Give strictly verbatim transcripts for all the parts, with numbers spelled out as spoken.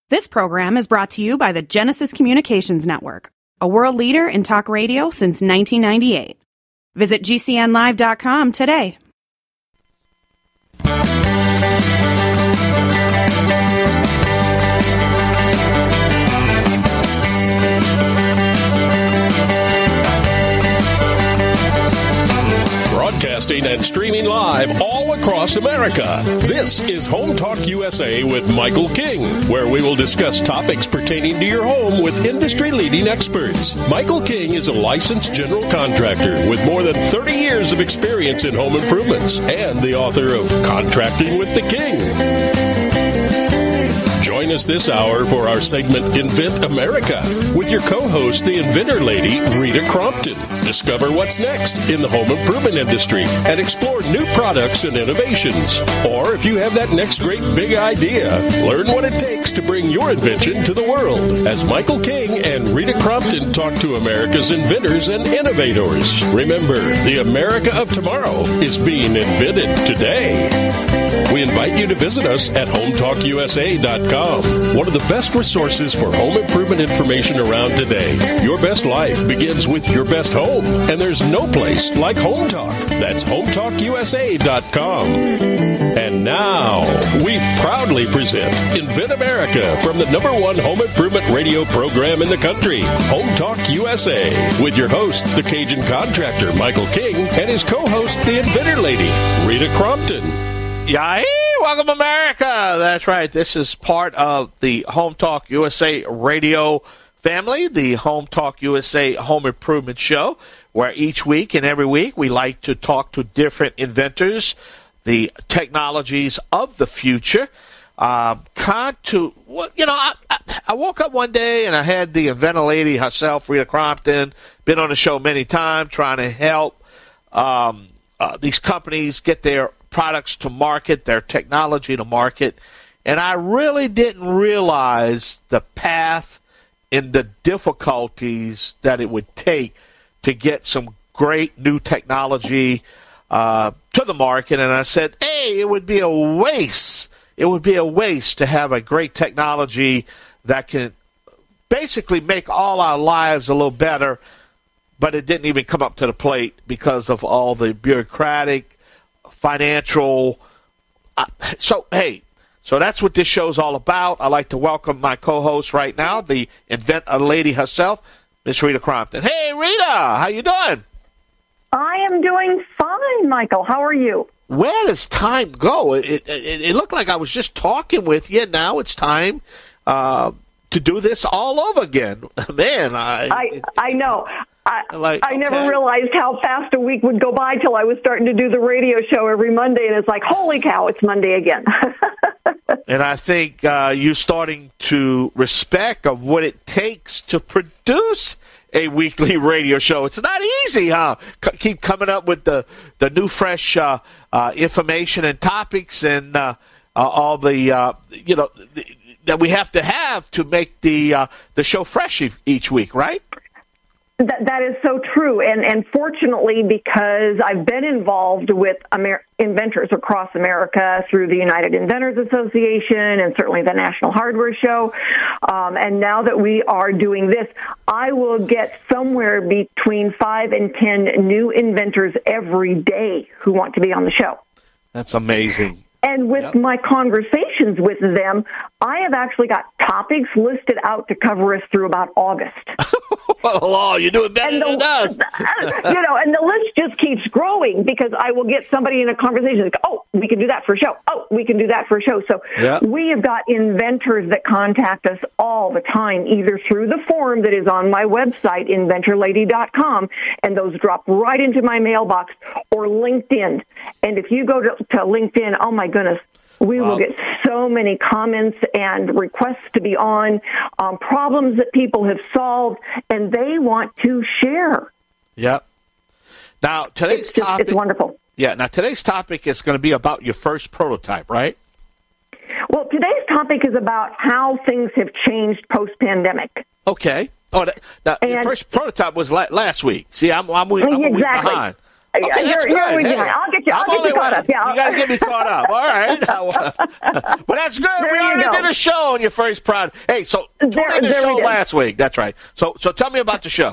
This program is brought to you by the Genesis Communications Network, a world leader in talk radio since nineteen ninety-eight. Visit G C N live dot com today. Broadcasting and streaming live all across America. This is Home Talk U S A with Michael King, where we will discuss topics pertaining to your home with industry-leading experts. Michael King is a licensed general contractor with more than thirty years of experience in home improvements and the author of Contracting with the King. Join us this hour for our segment Invent America with your co-host, the inventor lady, Rita Crompton. Discover what's next in the home improvement industry and explore new products and innovations. Or if you have that next great big idea, learn what it takes to bring your invention to the world as Michael King and Rita Crompton talk to America's inventors and innovators. Remember, the America of tomorrow is being invented today. We invite you to visit us at home talk U S A dot com, one of the best resources for home improvement information around today. Your best life begins with your best home, and there's no place like Home Talk. That's home talk U S A dot com. And now, we proudly present Invent America from the number one home improvement radio program in the country, Home Talk U S A, with your host, the Cajun contractor, Michael King, and his co-host, the inventor lady, Rita Crompton. Yay! Welcome, America! That's right. This is part of the Home Talk U S A radio family, the Home Talk U S A Home Improvement Show, where each week and every week we like to talk to different inventors, the technologies of the future. Um, con to, you know, I, I, I woke up one day and I had the inventor lady herself, Rita Crompton, been on the show many times trying to help um, uh, these companies get their products to market, their technology to market, and I really didn't realize the path and the difficulties that it would take to get some great new technology uh, to the market. And I said, hey, it would be a waste. It would be a waste to have a great technology that can basically make all our lives a little better, but it didn't even come up to the plate because of all the bureaucratic, financial. Uh, so, hey, so that's what this show's all about. I'd like to welcome my co-host right now, the inventor lady herself, Miss Rita Crompton. Hey, Rita, how you doing? I am doing fine, Michael. How are you? Where does time go? It, it, it looked like I was just talking with you. Now it's time uh, to do this all over again. Man, I... I, I know. I, like, I never okay. realized how fast a week would go by till I was starting to do the radio show every Monday, and it's like, holy cow, it's Monday again. And I think uh, you're starting to respect of what it takes to produce a weekly radio show. It's not easy, huh? C- keep coming up with the, the new, fresh uh, uh, information and topics and uh, uh, all the, uh, you know, the, that we have to have to make the uh, the show fresh e- each week, right? That, that is so true, and, and fortunately, because I've been involved with Amer- inventors across America through the United Inventors Association and certainly the National Hardware Show, um, and now that we are doing this, I will get somewhere between five and ten new inventors every day who want to be on the show. That's amazing. And with yep. my conversations with them, I have actually got topics listed out to cover us through about August. Oh, you're doing better the, than us. You know, and the list just keeps growing because I will get somebody in a conversation like, oh, we can do that for a show. Oh, we can do that for a show. So yep. we have got inventors that contact us all the time, either through the form that is on my website, inventor lady dot com, and those drop right into my mailbox, or LinkedIn. And if you go to, to LinkedIn, oh my goodness, we wow. will get so many comments and requests to be on, um, problems that people have solved, and they want to share. Yep. Now, today's it's just, topic... It's wonderful. Yeah, now today's topic is going to be about your first prototype, right? Well, today's topic is about how things have changed post-pandemic. Okay. Oh, that, now, and, your first prototype was la- last week. See, I'm, I'm, I'm a exactly. week behind. Okay, yeah, that's you're, good. you're, hey, I'll get you. I'll I'm get you caught way. up. Yeah, you got to get me caught up. All right. But that's good. There we you already go. did a show on your first product. Hey, so tune There- in the there show we did. last week. That's right. So, so tell me about the show.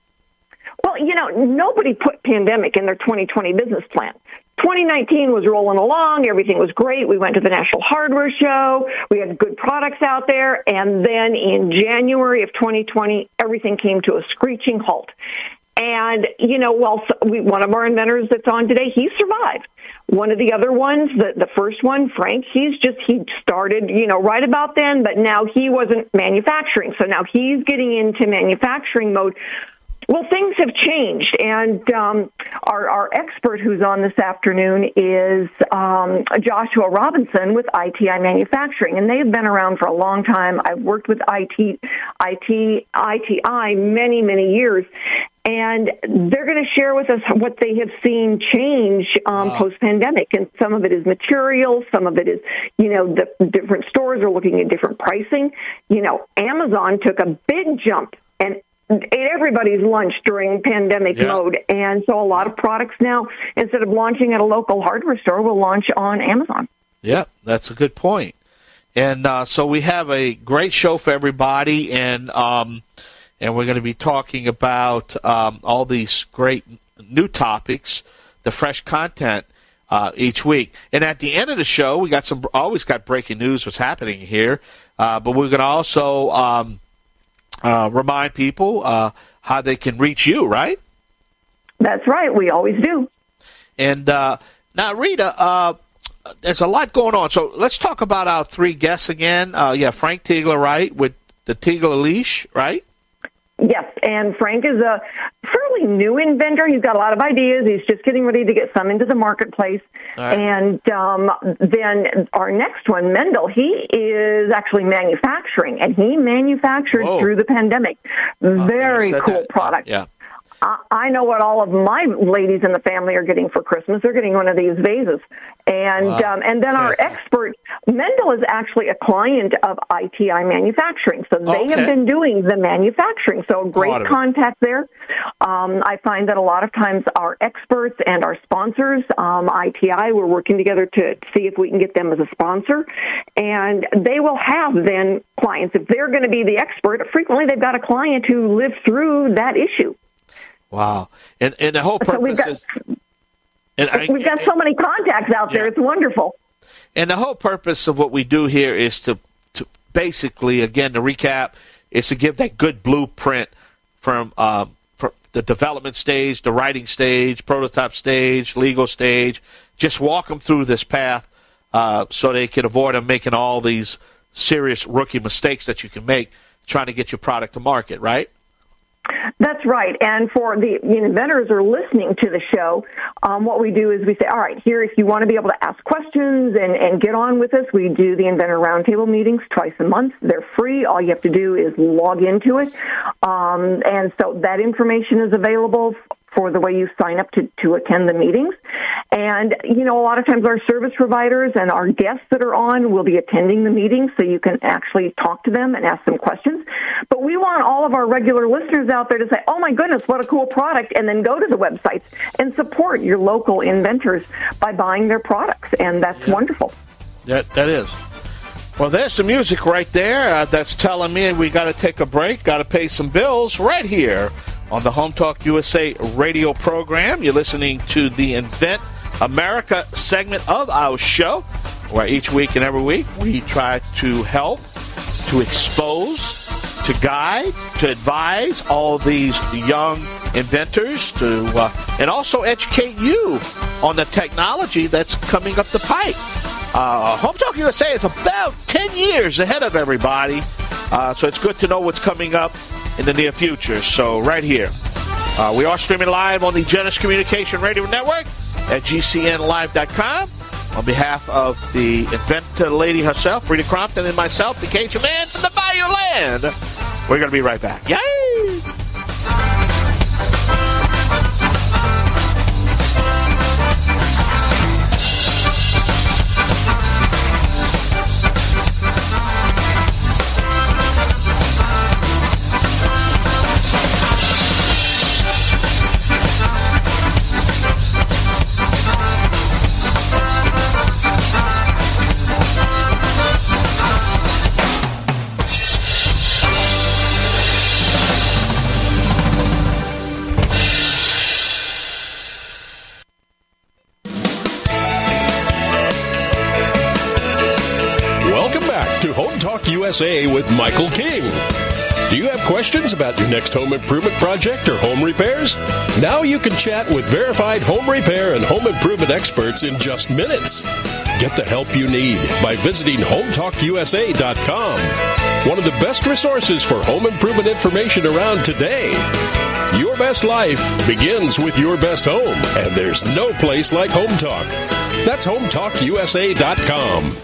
Well, you know, nobody put pandemic in their twenty twenty business plan. twenty nineteen was rolling along. Everything was great. We went to the National Hardware Show. We had good products out there. And then in January of twenty twenty, everything came to a screeching halt. And, you know, well, we, one of our inventors that's on today, he survived. One of the other ones, the, the first one, Frank, he's just, he started, you know, right about then, but now he wasn't manufacturing. So now he's getting into manufacturing mode. Well, things have changed, and um, our, our expert who's on this afternoon is um, Joshua Robinson with I T I Manufacturing, and they've been around for a long time. I've worked with I T, I T, I T I many, many years, and they're going to share with us what they have seen change um, wow. post-pandemic, and some of it is materials, some of it is, you know, the different stores are looking at different pricing. You know, Amazon took a big jump and ate everybody's lunch during pandemic yeah. mode. And so a lot of products now, instead of launching at a local hardware store, will launch on Amazon. Yeah, that's a good point. And uh, so we have a great show for everybody, and um, and we're going to be talking about um, all these great new topics, the fresh content uh, each week. And at the end of the show, we got some always got breaking news, what's happening here, uh, but we're going to also um, Uh, remind people uh, how they can reach you, right? That's right. We always do. And uh, now, Rita, uh, there's a lot going on. So let's talk about our three guests again. Uh, yeah, Frank Tiegler, right, with the Tiegler leash, right? Yes, and Frank is a fairly new inventor. He's got a lot of ideas. He's just getting ready to get some into the marketplace. Right. And um, then our next one, Mendel, he is actually manufacturing, and he manufactured Whoa. through the pandemic. Very cool that. product. Yeah. I know what all of my ladies in the family are getting for Christmas. They're getting one of these vases. And wow. um, and then our okay. expert, Mendel, is actually a client of I T I Manufacturing. So they okay. have been doing the manufacturing. So great contact there. Um, I find that a lot of times our experts and our sponsors, um, I T I, we're working together to see if we can get them as a sponsor. And they will have then clients. If they're going to be the expert, frequently they've got a client who lived through that issue. Wow. And and the whole purpose so we've got, is... And I, we've got so many contacts out there. Yeah. It's wonderful. And the whole purpose of what we do here is to, to basically, again, to recap, is to give that good blueprint from uh, the development stage, the writing stage, prototype stage, legal stage. Just walk them through this path uh, so they can avoid them making all these serious rookie mistakes that you can make trying to get your product to market, right? That's right. And for the inventors who are listening to the show, um, what we do is we say, all right, here, if you want to be able to ask questions and, and get on with us, we do the Inventor Roundtable meetings twice a month. They're free. All you have to do is log into it. Um, and so that information is available for the way you sign up to, to attend the meetings. And, you know, a lot of times our service providers and our guests that are on will be attending the meetings, so you can actually talk to them and ask them questions. But we want all of our regular listeners out there to say, oh, my goodness, what a cool product, and then go to the websites and support your local inventors by buying their products. And that's yeah. wonderful. That, that is. Well, there's some music right there uh, that's telling me we got to take a break, got to pay some bills right here on the Home Talk U S A radio program. You're listening to the Invent America segment of our show, where each week and every week we try to help, to expose, to guide, to advise all these young inventors, to uh, and also educate you on the technology that's coming up the pipe. Uh, Home Talk U S A is about ten years ahead of everybody, uh, so it's good to know what's coming up in the near future. So right here, uh, we are streaming live on the Genesis Communication Radio Network at G C N live dot com. On behalf of the inventor lady herself, Rita Crompton, and myself, the Cajun Man from the Bayou Land, we're going to be right back. Yay! U S A with Michael King. Do you have questions about your next home improvement project or home repairs? Now you can chat with verified home repair and home improvement experts in just minutes. Get the help you need by visiting home talk U S A dot com. One of the best resources for home improvement information around today. Your best life begins with your best home, and there's no place like Home Talk. That's home talk U S A dot com.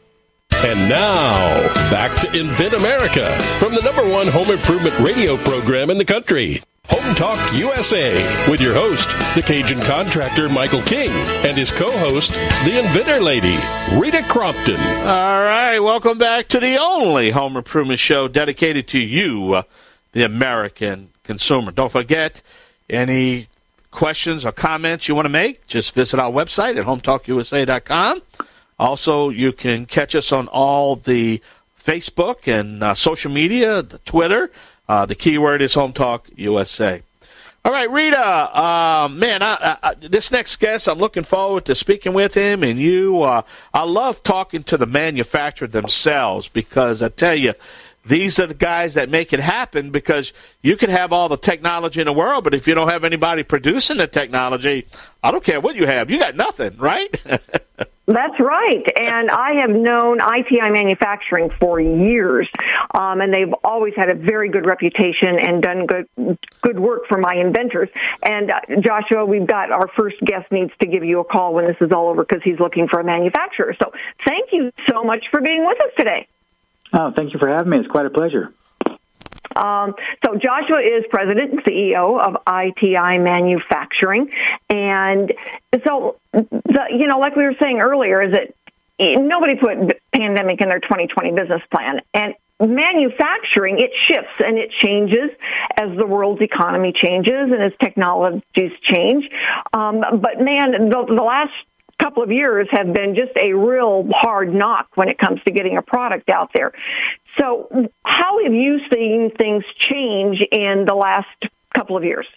And now, back to Invent America from the number one home improvement radio program in the country, Home Talk U S A, with your host, the Cajun contractor Michael King, and his co-host, the Inventor Lady, Rita Crompton. All right, welcome back to the only home improvement show dedicated to you, uh, the American consumer. Don't forget, any questions or comments you want to make, just visit our website at home talk U S A dot com. Also, you can catch us on all the Facebook and uh, social media, the Twitter. Uh, the keyword is Home Talk U S A. All right, Rita, uh, man, I, I, this next guest, I'm looking forward to speaking with him and you. Uh, I love talking to the manufacturer themselves because I tell you, these are the guys that make it happen, because you can have all the technology in the world, but if you don't have anybody producing the technology, I don't care what you have. You got nothing, right? That's right. And I have known I T I Manufacturing for years, um, and they've always had a very good reputation and done good good work for my inventors. And, uh, Joshua, we've got our first guest needs to give you a call when this is all over because he's looking for a manufacturer. So thank you so much for being with us today. Oh, thank you for having me. It's quite a pleasure. Um, so Joshua is president and C E O of I T I Manufacturing. And so, the, you know, like we were saying earlier, is that nobody put pandemic in their twenty twenty business plan. And manufacturing, it shifts and it changes as the world's economy changes and as technologies change. Um, but, man, the, the last couple of years have been just a real hard knock when it comes to getting a product out there. So how have you seen things change in the last couple of years?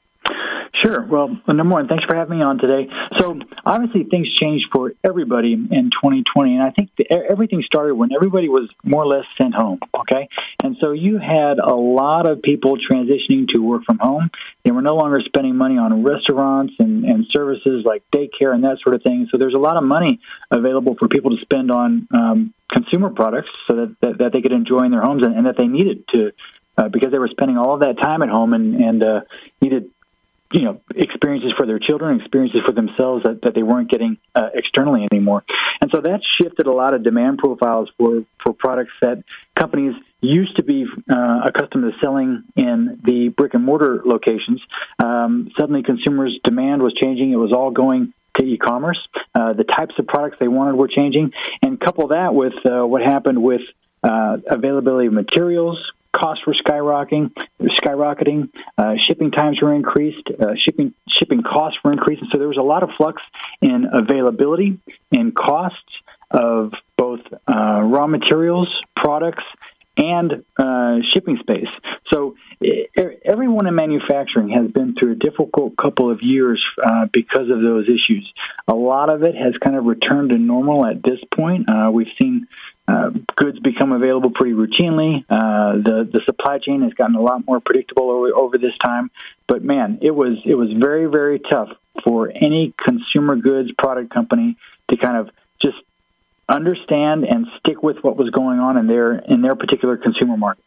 Sure. Well, number one, thanks for having me on today. So obviously things changed for everybody in twenty twenty, and I think the, everything started when everybody was more or less sent home, okay? And so you had a lot of people transitioning to work from home. They were no longer spending money on restaurants and, and services like daycare and that sort of thing. So there's a lot of money available for people to spend on um, consumer products so that, that, that they could enjoy in their homes and, and that they needed to, uh, because they were spending all of that time at home and, and uh, needed you know, experiences for their children, experiences for themselves that, that they weren't getting uh, externally anymore. And so that shifted a lot of demand profiles for, for products that companies used to be uh, accustomed to selling in the brick-and-mortar locations. Um, suddenly consumers' demand was changing. It was all going to e-commerce. Uh, the types of products they wanted were changing. And couple that with uh, what happened with uh, availability of materials, costs were skyrocketing, skyrocketing. Uh, shipping times were increased. Uh, shipping shipping costs were increasing. So there was a lot of flux in availability and costs of both uh, raw materials, products, and uh, shipping space. So everyone in manufacturing has been through a difficult couple of years uh, because of those issues. A lot of it has kind of returned to normal at this point. Uh, we've seen Uh, goods become available pretty routinely. Uh, the the supply chain has gotten a lot more predictable over, over this time. But man, it was it was very very tough for any consumer goods product company to kind of just understand and stick with what was going on in their in their particular consumer markets.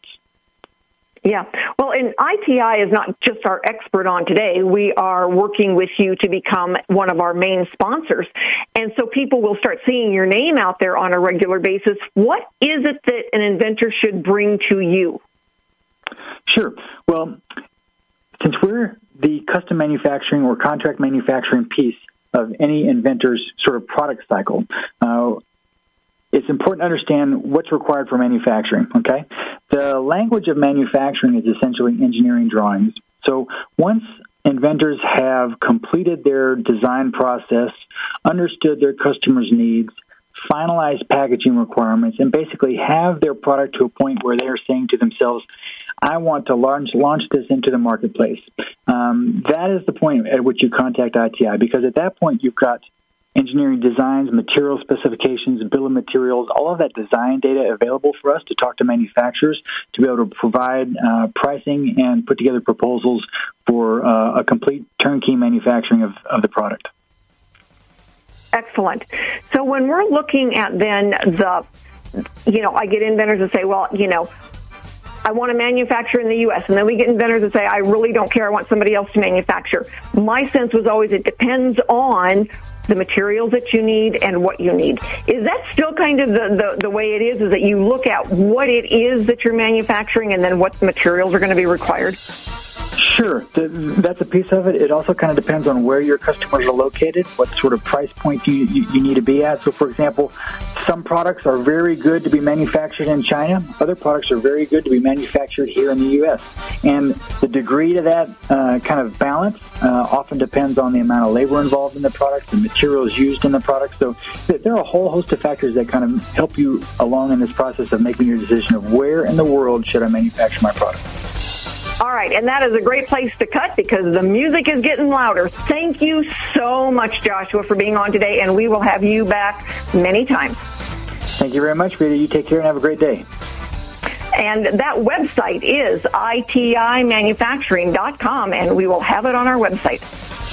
Yeah. Well, and I T I is not just our expert on today. We are working with you to become one of our main sponsors. And so people will start seeing your name out there on a regular basis. What is it that an inventor should bring to you? Sure. Well, since we're the custom manufacturing or contract manufacturing piece of any inventor's sort of product cycle, uh, it's important to understand what's required for manufacturing, okay? The language of manufacturing is essentially engineering drawings. So once inventors have completed their design process, understood their customers' needs, finalized packaging requirements, and basically have their product to a point where they are saying to themselves, I want to launch launch this into the marketplace. Um, that is the point at which you contact I T I, because at that point you've got engineering designs, material specifications, bill of materials, all of that design data available for us to talk to manufacturers to be able to provide uh, pricing and put together proposals for uh, a complete turnkey manufacturing of, of the product. Excellent. So when we're looking at then the, you know, I get inventors that say, well, you know, I want to manufacture in the U S, and then we get inventors that say, I really don't care, I want somebody else to manufacture. My sense was always it depends on the materials that you need and what you need. Is that still kind of the, the, the way it is, is that you look at what it is that you're manufacturing and then what materials are going to be required? Sure. That's a piece of it. It also kind of depends on where your customers are located, what sort of price point you, you, you need to be at. So, for example, some products are very good to be manufactured in China. Other products are very good to be manufactured here in the U S. And the degree to that uh, kind of balance uh, often depends on the amount of labor involved in the product, the materials used in the product. So there are a whole host of factors that kind of help you along in this process of making your decision of where in the world should I manufacture my product. All right, and that is a great place to cut because the music is getting louder. Thank you so much, Joshua, for being on today, and we will have you back many times. Thank you very much, Rita. You take care and have a great day. And that website is I T I manufacturing dot com, and we will have it on our website.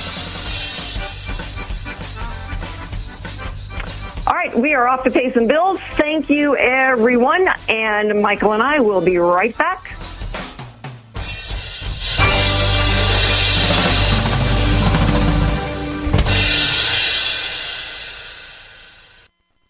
All right, we are off to pay some bills. Thank you, everyone, and Michael and I will be right back